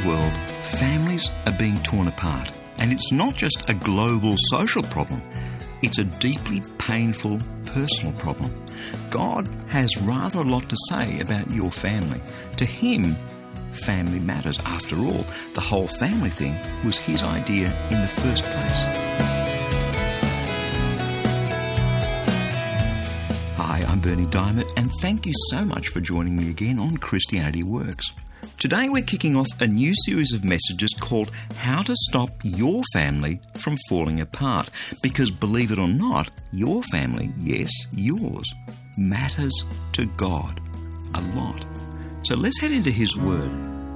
world, families are being torn apart. And it's not just a global social problem, it's a deeply painful personal problem. God has rather a lot to say about your family. To him, family matters. After all, the whole family thing was his idea in the first place. Hi, I'm Berni Dymet, and thank you so much for joining me again on Christianity Works. Today we're kicking off a new series of messages called How to Stop Your Family from Falling Apart. Because believe it or not, your family, yes, yours, matters to God a lot. So let's head into His Word.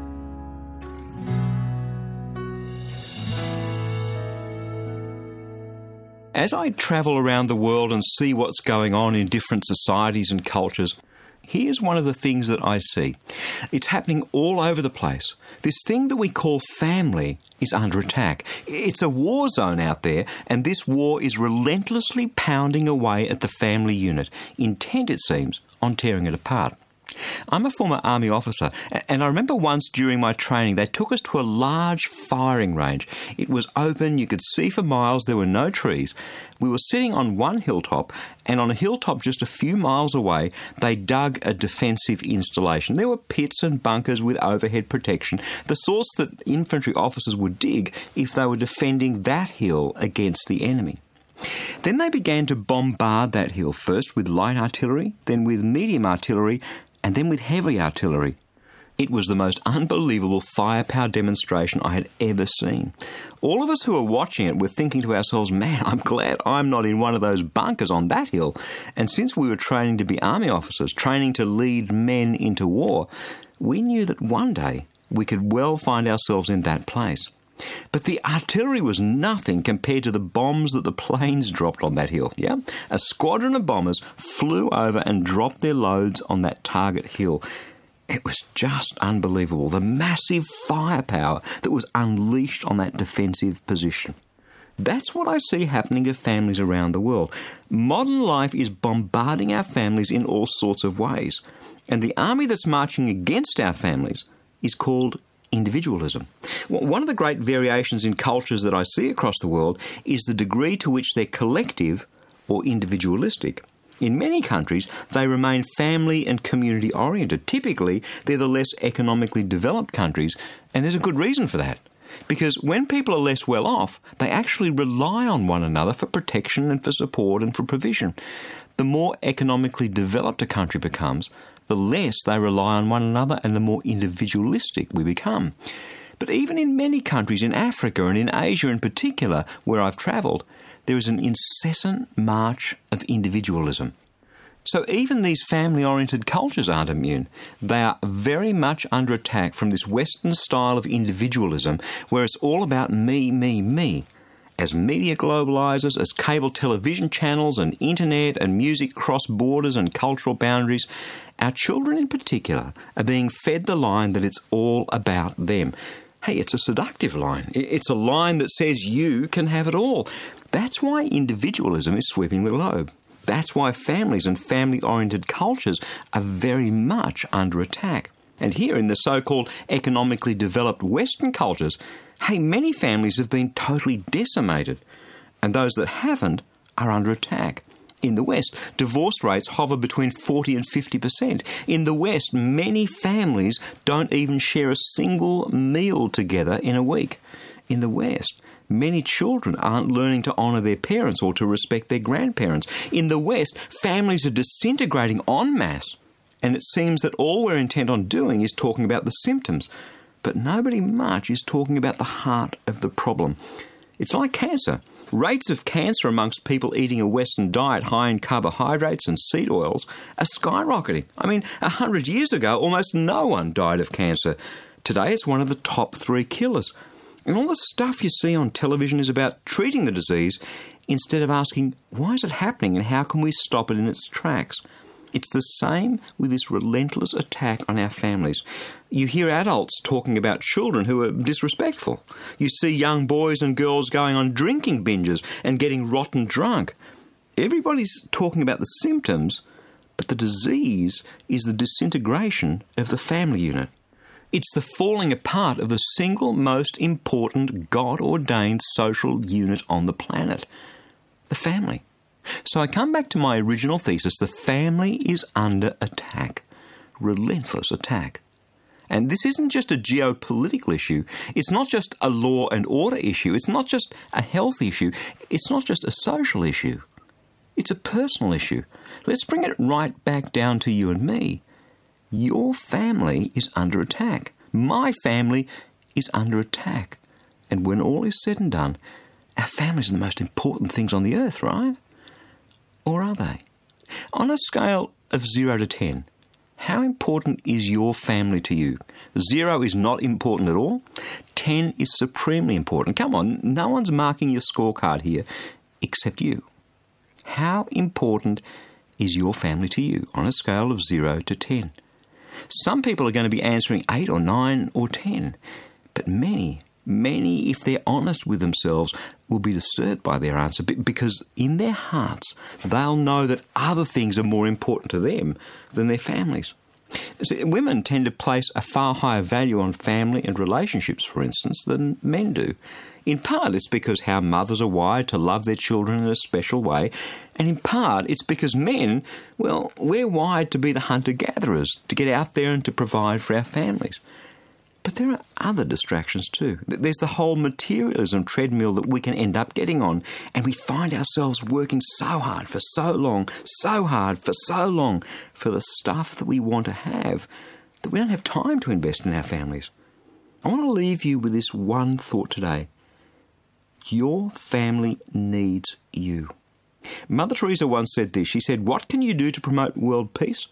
As I travel around the world and see what's going on in different societies and cultures, here's one of the things that I see. It's happening all over the place. This thing that we call family is under attack. It's a war zone out there, and this war is relentlessly pounding away at the family unit, intent, it seems, on tearing it apart. I'm a former army officer, and I remember once during my training they took us to a large firing range. It was open, you could see for miles, there were no trees. We were sitting on one hilltop, and on a hilltop just a few miles away, they dug a defensive installation. There were pits and bunkers with overhead protection, the sorts that infantry officers would dig if they were defending that hill against the enemy. Then they began to bombard that hill, first with light artillery, then with medium artillery, and then with heavy artillery. It was the most unbelievable firepower demonstration I had ever seen. All of us who were watching it were thinking to ourselves, man, I'm glad I'm not in one of those bunkers on that hill. And since we were training to be army officers, training to lead men into war, we knew that one day we could well find ourselves in that place. But the artillery was nothing compared to the bombs that the planes dropped on that hill. Yeah, a squadron of bombers flew over and dropped their loads on that target hill. It was just unbelievable, the massive firepower that was unleashed on that defensive position. That's what I see happening to families around the world. Modern life is bombarding our families in all sorts of ways. And the army that's marching against our families is called individualism. One of the great variations in cultures that I see across the world is the degree to which they're collective or individualistic. In many countries, they remain family and community oriented. Typically, they're the less economically developed countries, and there's a good reason for that. Because when people are less well off, they actually rely on one another for protection and for support and for provision. The more economically developed a country becomes, the less they rely on one another and the more individualistic we become. But even in many countries in Africa and in Asia in particular, where I've travelled, there is an incessant march of individualism. So even these family-oriented cultures aren't immune. They are very much under attack from this Western style of individualism where it's all about me, me, me. As media globalizes, as cable television channels and internet and music cross borders and cultural boundaries, our children in particular are being fed the line that it's all about them. Hey, it's a seductive line. It's a line that says you can have it all. That's why individualism is sweeping the globe. That's why families and family-oriented cultures are very much under attack. And here in the so-called economically developed Western cultures, hey, many families have been totally decimated, and those that haven't are under attack. In the West, divorce rates hover between 40 and 50%. In the West, many families don't even share a single meal together in a week. In the West, many children aren't learning to honour their parents or to respect their grandparents. In the West, families are disintegrating en masse, and it seems that all we're intent on doing is talking about the symptoms. But nobody much is talking about the heart of the problem. It's like cancer. Rates of cancer amongst people eating a Western diet high in carbohydrates and seed oils are skyrocketing. 100 years ago, almost no one died of cancer. Today, it's one of the top 3 killers. And all the stuff you see on television is about treating the disease instead of asking, why is it happening and how can we stop it in its tracks? It's the same with this relentless attack on our families. You hear adults talking about children who are disrespectful. You see young boys and girls going on drinking binges and getting rotten drunk. Everybody's talking about the symptoms, but the disease is the disintegration of the family unit. It's the falling apart of the single most important God-ordained social unit on the planet, the family. So I come back to my original thesis: the family is under attack, relentless attack. And this isn't just a geopolitical issue. It's not just a law and order issue. It's not just a health issue. It's not just a social issue. It's a personal issue. Let's bring it right back down to you and me. Your family is under attack. My family is under attack. And when all is said and done, our families are the most important things on the earth, right? Or are they? On a scale of 0 to 10, how important is your family to you? 0 is not important at all. 10 is supremely important. Come on, no one's marking your scorecard here except you. How important is your family to you on a scale of 0 to 10? Some people are going to be answering 8 or 9 or 10, but many, if they're honest with themselves, will be disturbed by their answer, because in their hearts they'll know that other things are more important to them than their families. See, women tend to place a far higher value on family and relationships, for instance, than men do. In part, it's because how mothers are wired to love their children in a special way, and in part, it's because men, well, we're wired to be the hunter-gatherers, to get out there and to provide for our families. But there are other distractions too. There's the whole materialism treadmill that we can end up getting on, and we find ourselves working so hard for so long, for the stuff that we want to have, that we don't have time to invest in our families. I want to leave you with this one thought today. Your family needs you. Mother Teresa once said this. She said, "What can you do to promote world peace?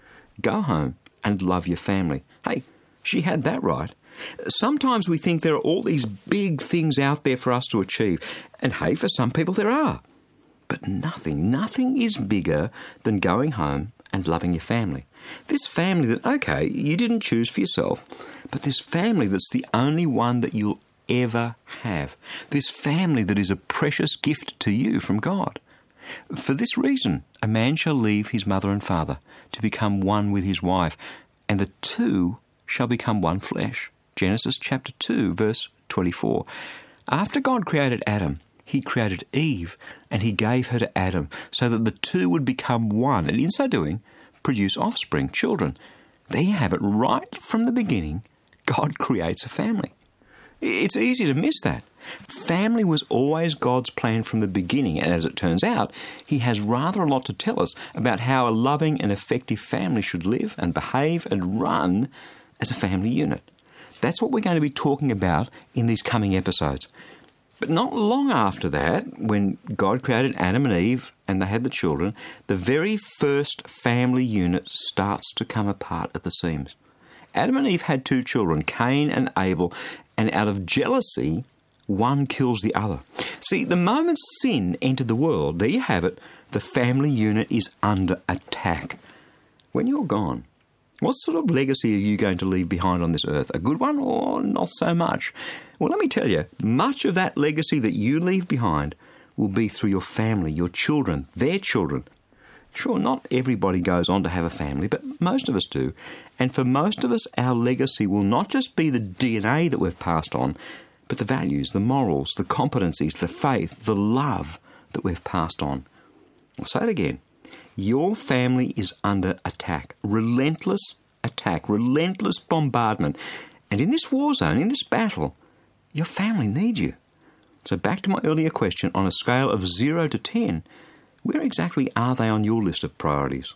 Go home and love your family." Hey, she had that right. Sometimes we think there are all these big things out there for us to achieve. And hey, for some people there are. But nothing is bigger than going home and loving your family. This family that, okay, you didn't choose for yourself, but this family that's the only one that you'll ever have. This family that is a precious gift to you from God. For this reason, a man shall leave his mother and father to become one with his wife, and the two shall become one flesh. Genesis chapter 2, verse 24. After God created Adam, he created Eve, and he gave her to Adam, so that the two would become one, and in so doing, produce offspring, children. There you have it. Right from the beginning, God creates a family. It's easy to miss that. Family was always God's plan from the beginning, and as it turns out, he has rather a lot to tell us about how a loving and effective family should live and behave and run as a family unit. That's what we're going to be talking about in these coming episodes. But not long after that, when God created Adam and Eve and they had the children, the very first family unit starts to come apart at the seams. Adam and Eve had 2 children, Cain and Abel, and out of jealousy, one kills the other. See, the moment sin entered the world, there you have it, the family unit is under attack. When you're gone, what sort of legacy are you going to leave behind on this earth? A good one or not so much? Well, let me tell you, much of that legacy that you leave behind will be through your family, your children, their children. Sure, not everybody goes on to have a family, but most of us do. And for most of us, our legacy will not just be the DNA that we've passed on, but the values, the morals, the competencies, the faith, the love that we've passed on. I'll say it again. Your family is under attack, relentless bombardment. And in this war zone, in this battle, your family needs you. So back to my earlier question, on a scale of 0 to 10, where exactly are they on your list of priorities?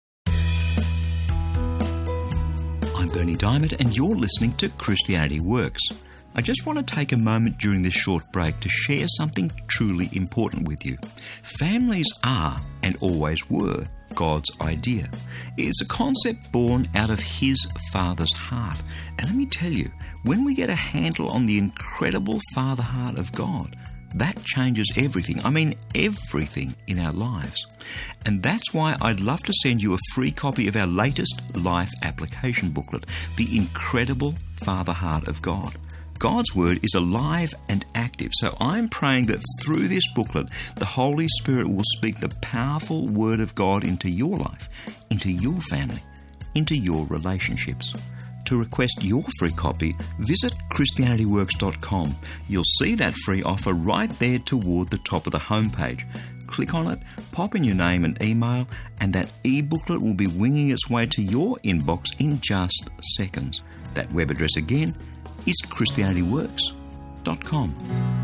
I'm Berni Dymet, and you're listening to Christianity Works. I just want to take a moment during this short break to share something truly important with you. Families are, and always were, God's idea. It's a concept born out of His Father's heart. And let me tell you, when we get a handle on the incredible Father heart of God, that changes everything. I mean, everything in our lives. And that's why I'd love to send you a free copy of our latest life application booklet, The Incredible Father Heart of God. God's Word is alive and active, so I'm praying that through this booklet, the Holy Spirit will speak the powerful Word of God into your life, into your family, into your relationships. To request your free copy, visit ChristianityWorks.com. You'll see that free offer right there toward the top of the homepage. Click on it, pop in your name and email, and that e-booklet will be winging its way to your inbox in just seconds. That web address again is ChristianityWorks.com.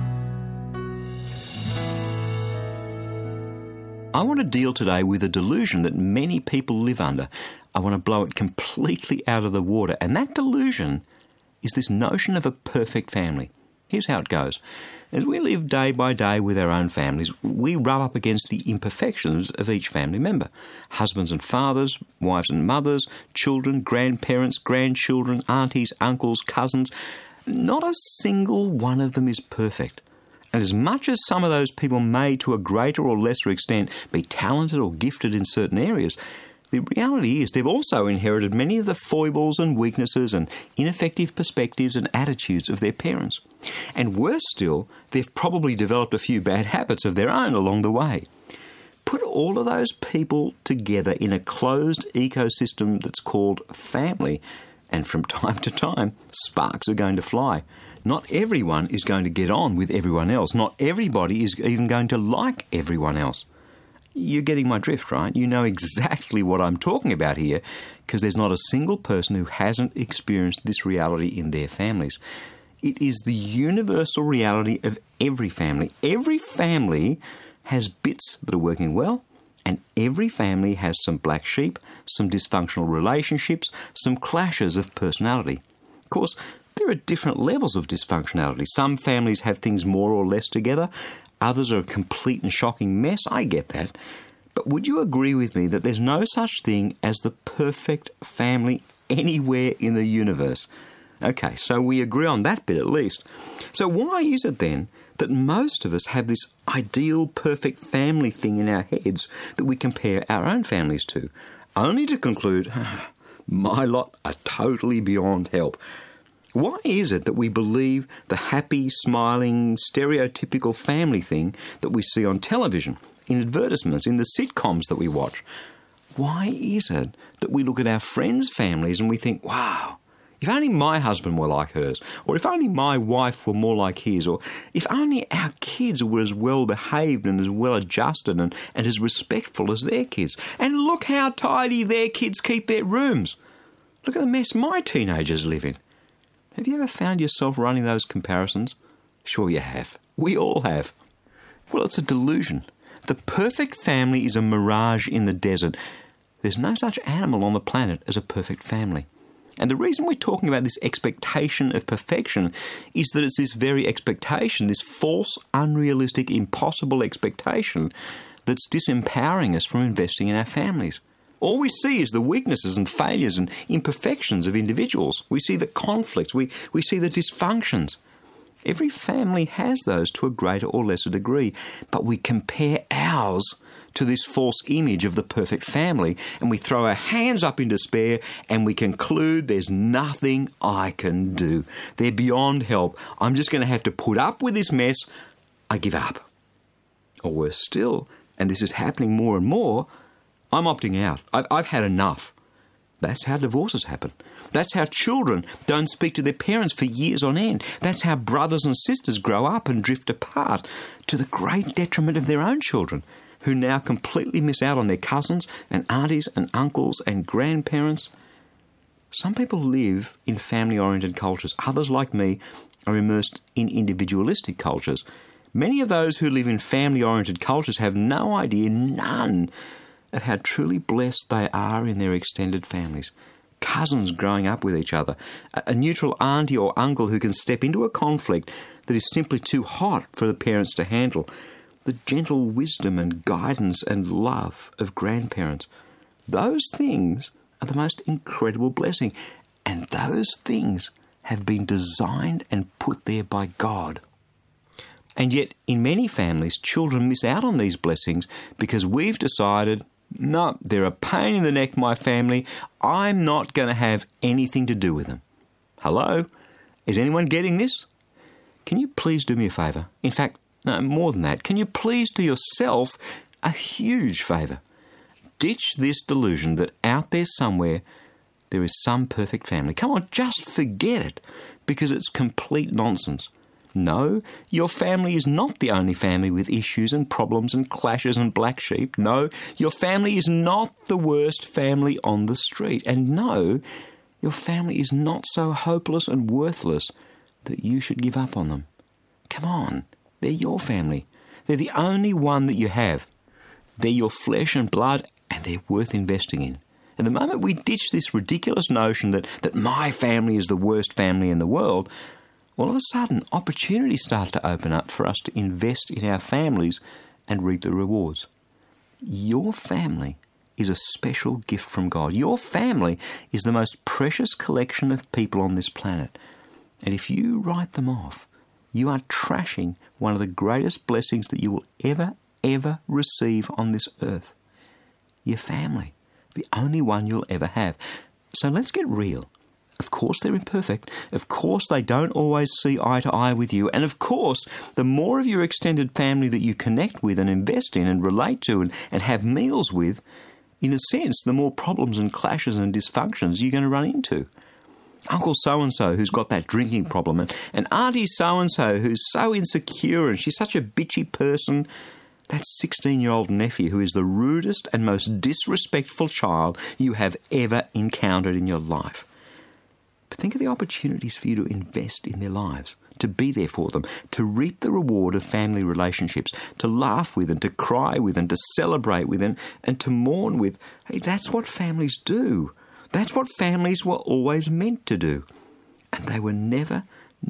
I want to deal today with a delusion that many people live under. I want to blow it completely out of the water, and that delusion is this notion of a perfect family. Here's how it goes. As we live day by day with our own families, we rub up against the imperfections of each family member. Husbands and fathers, wives and mothers, children, grandparents, grandchildren, aunties, uncles, cousins. Not a single one of them is perfect. And as much as some of those people may, to a greater or lesser extent, be talented or gifted in certain areas, the reality is they've also inherited many of the foibles and weaknesses and ineffective perspectives and attitudes of their parents. And worse still, they've probably developed a few bad habits of their own along the way. Put all of those people together in a closed ecosystem that's called family, and from time to time, sparks are going to fly. Not everyone is going to get on with everyone else. Not everybody is even going to like everyone else. You're getting my drift, right? You know exactly what I'm talking about here, because there's not a single person who hasn't experienced this reality in their families. It is the universal reality of every family. Every family has bits that are working well, and every family has some black sheep, some dysfunctional relationships, some clashes of personality. Of course, there are different levels of dysfunctionality. Some families have things more or less together. Others are a complete and shocking mess. I get that. But would you agree with me that there's no such thing as the perfect family anywhere in the universe? Okay, so we agree on that bit at least. So why is it then that most of us have this ideal perfect family thing in our heads that we compare our own families to, only to conclude, my lot are totally beyond help? Why is it that we believe the happy, smiling, stereotypical family thing that we see on television, in advertisements, in the sitcoms that we watch? Why is it that we look at our friends' families and we think, wow, if only my husband were like hers, or if only my wife were more like his, or if only our kids were as well behaved and as well adjusted and as respectful as their kids. And look how tidy their kids keep their rooms. Look at the mess my teenagers live in. Have you ever found yourself running those comparisons? Sure you have. We all have. Well, it's a delusion. The perfect family is a mirage in the desert. There's no such animal on the planet as a perfect family. And the reason we're talking about this expectation of perfection is that it's this very expectation, this false, unrealistic, impossible expectation that's disempowering us from investing in our families. All we see is the weaknesses and failures and imperfections of individuals. We see the conflicts. We see the dysfunctions. Every family has those to a greater or lesser degree, but we compare ours to this false image of the perfect family, and we throw our hands up in despair and we conclude there's nothing I can do. They're beyond help. I'm just going to have to put up with this mess. I give up. Or worse still, and this is happening more and more, I'm opting out. I've had enough. That's how divorces happen. That's how children don't speak to their parents for years on end. That's how brothers and sisters grow up and drift apart, to the great detriment of their own children, who now completely miss out on their cousins and aunties and uncles and grandparents. Some people live in family-oriented cultures. Others, like me, are immersed in individualistic cultures. Many of those who live in family-oriented cultures have no idea, none, of how truly blessed they are in their extended families. Cousins growing up with each other, a neutral auntie or uncle who can step into a conflict that is simply too hot for the parents to handle, the gentle wisdom and guidance and love of grandparents. Those things are the most incredible blessing, and those things have been designed and put there by God. And yet, in many families, children miss out on these blessings because we've decided, no, they're a pain in the neck, my family. I'm not going to have anything to do with them. Hello? Is anyone getting this? Can you please do me a favour? In fact, no, more than that. Can you please do yourself a huge favour? Ditch this delusion that out there somewhere, there is some perfect family. Come on, just forget it, because it's complete nonsense. No, your family is not the only family with issues and problems and clashes and black sheep. No, your family is not the worst family on the street. And no, your family is not so hopeless and worthless that you should give up on them. Come on, they're your family. They're the only one that you have. They're your flesh and blood, and they're worth investing in. And the moment we ditch this ridiculous notion that my family is the worst family in the world, all of a sudden opportunities start to open up for us to invest in our families and reap the rewards. Your family is a special gift from God. Your family is the most precious collection of people on this planet. And if you write them off, you are trashing one of the greatest blessings that you will ever receive on this earth. Your family, the only one you'll ever have. So let's get real. Of course they're imperfect. Of course they don't always see eye to eye with you. And of course, the more of your extended family that you connect with and invest in and relate to and have meals with, in a sense, the more problems and clashes and dysfunctions you're going to run into. Uncle so-and-so who's got that drinking problem, and Auntie so-and-so who's so insecure and she's such a bitchy person. That 16-year-old nephew who is the rudest and most disrespectful child you have ever encountered in your life. But think of the opportunities for you to invest in their lives, to be there for them, to reap the reward of family relationships, to laugh with and to cry with and to celebrate with and to mourn with. Hey, that's what families do. That's what families were always meant to do. And they were never,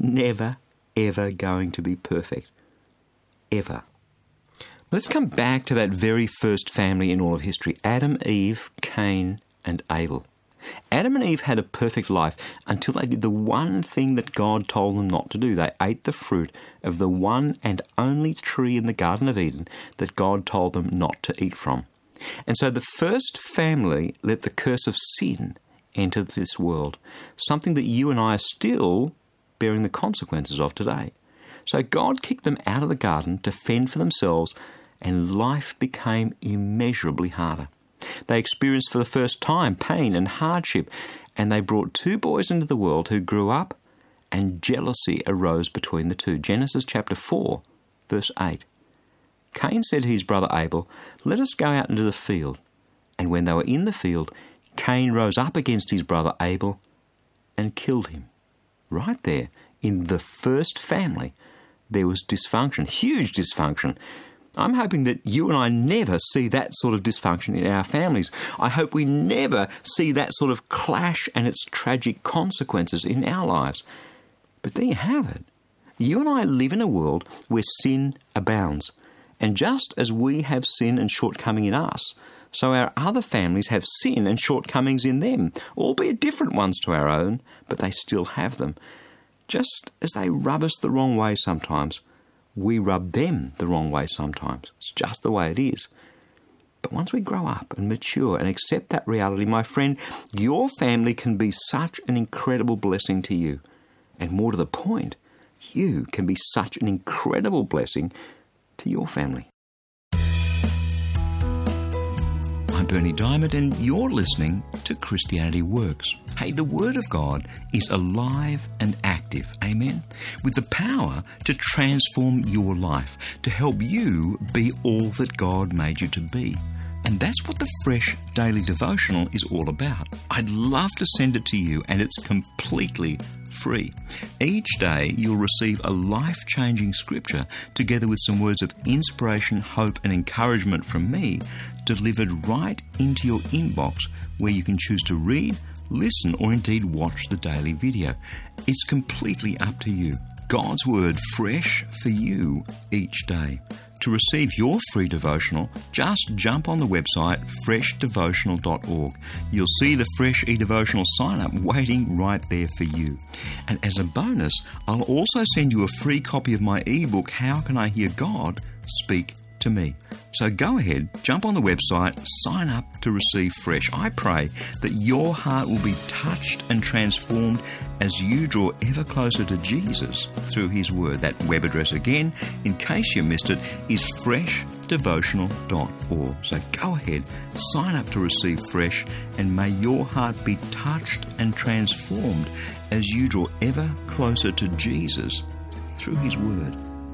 ever going to be perfect. Ever. Let's come back to that very first family in all of history, Adam, Eve, Cain, and Abel. Adam and Eve had a perfect life until they did the one thing that God told them not to do. They ate the fruit of the one and only tree in the Garden of Eden that God told them not to eat from. And so the first family let the curse of sin enter this world, something that you and I are still bearing the consequences of today. So God kicked them out of the garden to fend for themselves, and life became immeasurably harder. They experienced for the first time pain and hardship, and they brought two boys into the world who grew up, and jealousy arose between the two. Genesis chapter 4, verse 8. Cain said to his brother Abel, "Let us go out into the field." And when they were in the field, Cain rose up against his brother Abel and killed him. Right there, in the first family, there was dysfunction, huge dysfunction. I'm hoping that you and I never see that sort of dysfunction in our families. I hope we never see that sort of clash and its tragic consequences in our lives. But there you have it. You and I live in a world where sin abounds. And just as we have sin and shortcoming in us, so our other families have sin and shortcomings in them, albeit different ones to our own, but they still have them. Just as they rub us the wrong way sometimes, we rub them the wrong way sometimes. It's just the way it is. But once we grow up and mature and accept that reality, my friend, your family can be such an incredible blessing to you. And more to the point, you can be such an incredible blessing to your family. I'm Bernie Diamond, and you're listening to Christianity Works. Hey, the Word of God is alive and active, amen? With the power to transform your life, to help you be all that God made you to be. And that's what the Fresh Daily Devotional is all about. I'd love to send it to you, and it's completely free. Each day you'll receive a life-changing scripture together with some words of inspiration, hope and encouragement from me, delivered right into your inbox, where you can choose to read, listen or indeed watch the daily video. It's completely up to you. God's Word fresh for you each day. To receive your free devotional, just jump on the website freshdevotional.org. You'll see the Fresh eDevotional sign-up waiting right there for you. And as a bonus, I'll also send you a free copy of my ebook, How Can I Hear God Speak to Me? So go ahead, jump on the website, sign up to receive Fresh. I pray that your heart will be touched and transformed as you draw ever closer to Jesus through His Word. That web address again, in case you missed it, is freshdevotional.org. So go ahead, sign up to receive Fresh, and may your heart be touched and transformed as you draw ever closer to Jesus through His Word.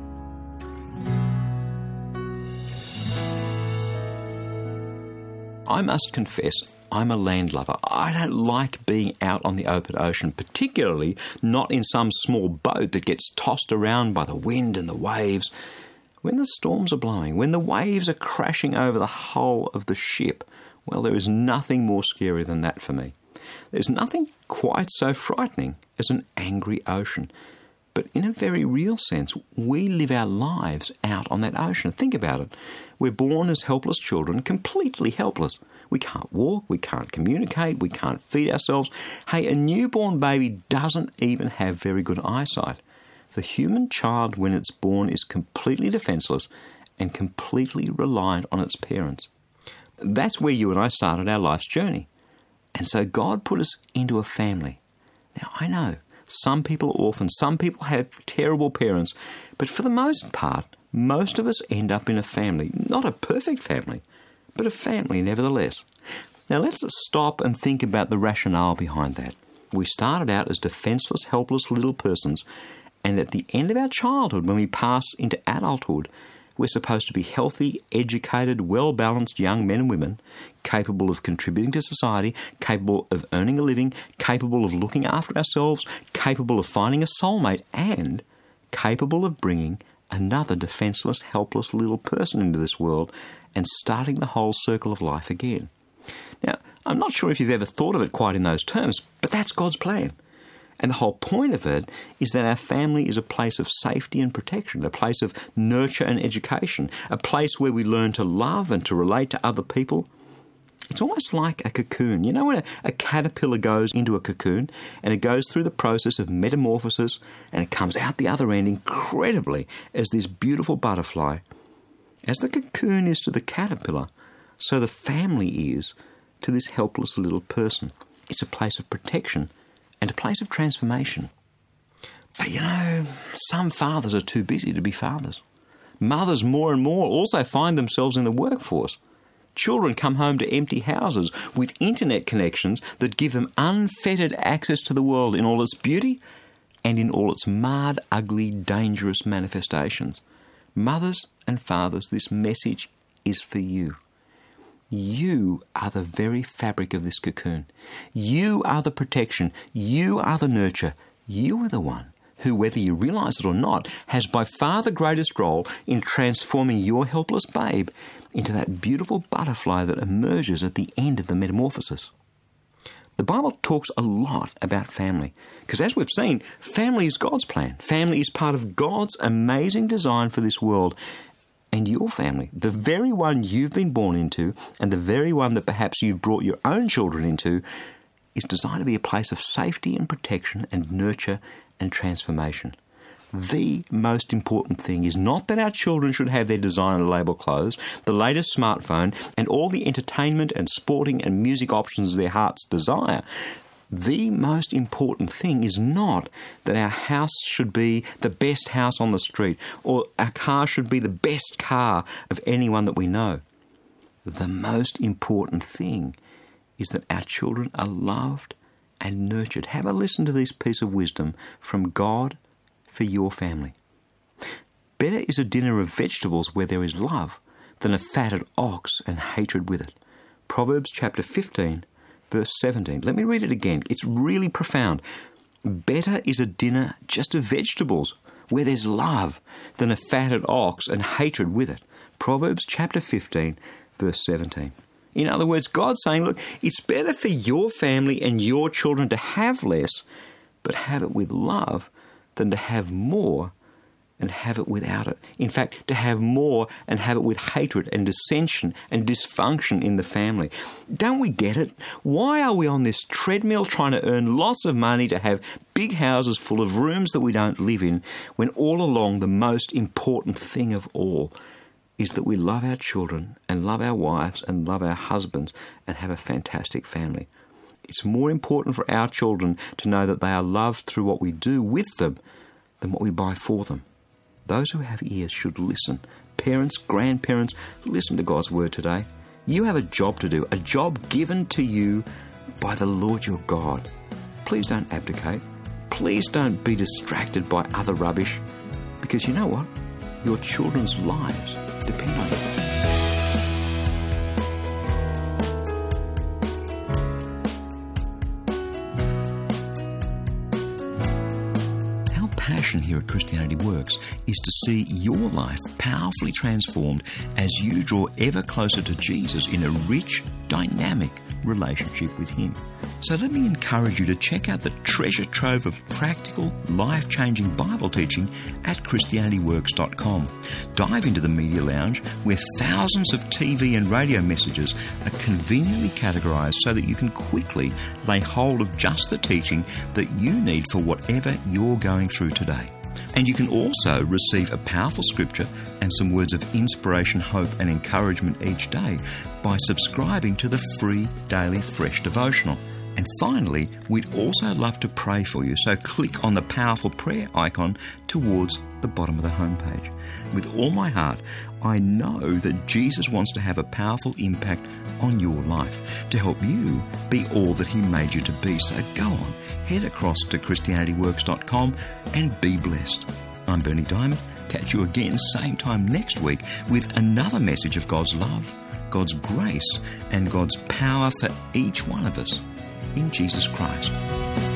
I must confess, I'm a landlubber. I don't like being out on the open ocean, particularly not in some small boat that gets tossed around by the wind and the waves. When the storms are blowing, when the waves are crashing over the hull of the ship, well, there is nothing more scary than that for me. There's nothing quite so frightening as an angry ocean. But in a very real sense, we live our lives out on that ocean. Think about it. We're born as helpless children, completely helpless. We can't walk, we can't communicate, we can't feed ourselves. Hey, a newborn baby doesn't even have very good eyesight. The human child, when it's born, is completely defenseless and completely reliant on its parents. That's where you and I started our life's journey. And so God put us into a family. Now, I know, some people are orphans, some people have terrible parents, but for the most part, most of us end up in a family. Not a perfect family, but a family nevertheless. Now let's stop and think about the rationale behind that. We started out as defenseless, helpless little persons, and at the end of our childhood, when we pass into adulthood, we're supposed to be healthy, educated, well-balanced young men and women, capable of contributing to society, capable of earning a living, capable of looking after ourselves, capable of finding a soulmate, and capable of bringing another defenseless, helpless little person into this world and starting the whole circle of life again. Now, I'm not sure if you've ever thought of it quite in those terms, but that's God's plan. And the whole point of it is that our family is a place of safety and protection, a place of nurture and education, a place where we learn to love and to relate to other people. It's almost like a cocoon. You know when a caterpillar goes into a cocoon and it goes through the process of metamorphosis and it comes out the other end incredibly as this beautiful butterfly? As the cocoon is to the caterpillar, so the family is to this helpless little person. It's a place of protection and a place of transformation. But you know, some fathers are too busy to be fathers. Mothers more and more also find themselves in the workforce. Children come home to empty houses with internet connections that give them unfettered access to the world in all its beauty and in all its marred, ugly, dangerous manifestations. Mothers and fathers, this message is for you. You are the very fabric of this cocoon. You are the protection. You are the nurture. You are the one who, whether you realise it or not, has by far the greatest role in transforming your helpless babe into that beautiful butterfly that emerges at the end of the metamorphosis. The Bible talks a lot about family, because as we've seen, family is God's plan. Family is part of God's amazing design for this world. And your family, the very one you've been born into and the very one that perhaps you've brought your own children into, is designed to be a place of safety and protection and nurture and transformation. The most important thing is not that our children should have their designer label clothes, the latest smartphone, and all the entertainment and sporting and music options their hearts desire. The most important thing is not that our house should be the best house on the street or our car should be the best car of anyone that we know. The most important thing is that our children are loved and nurtured. Have a listen to this piece of wisdom from God for your family. Better is a dinner of vegetables where there is love than a fatted ox and hatred with it. Proverbs chapter 15, verse 17. Let me read it again. It's really profound. Better is a dinner just of vegetables where there's love than a fatted ox and hatred with it. Proverbs chapter 15, verse 17. In other words, God's saying, look, it's better for your family and your children to have less, but have it with love, than to have more and have it without it. In fact, to have more and have it with hatred and dissension and dysfunction in the family. Don't we get it? Why are we on this treadmill trying to earn lots of money to have big houses full of rooms that we don't live in, when all along the most important thing of all is that we love our children and love our wives and love our husbands and have a fantastic family? It's more important for our children to know that they are loved through what we do with them than what we buy for them. Those who have ears should listen. Parents, grandparents, listen to God's word today. You have a job to do, a job given to you by the Lord your God. Please don't abdicate. Please don't be distracted by other rubbish, because you know what? Your children's lives depend on it. Passion here at Christianity Works is to see your life powerfully transformed as you draw ever closer to Jesus in a rich, dynamic relationship with Him. So let me encourage you to check out the treasure trove of practical, life-changing Bible teaching at ChristianityWorks.com. Dive into the Media Lounge, where thousands of TV and radio messages are conveniently categorized so that you can quickly lay hold of just the teaching that you need for whatever you're going through today. And you can also receive a powerful scripture and some words of inspiration, hope and encouragement each day by subscribing to the free Daily Fresh Devotional. And finally, we'd also love to pray for you, so click on the powerful prayer icon towards the bottom of the homepage. With all my heart, I know that Jesus wants to have a powerful impact on your life to help you be all that He made you to be. So go on, head across to ChristianityWorks.com and be blessed. I'm Bernie Diamond. Catch you again same time next week with another message of God's love, God's grace and God's power for each one of us in Jesus Christ.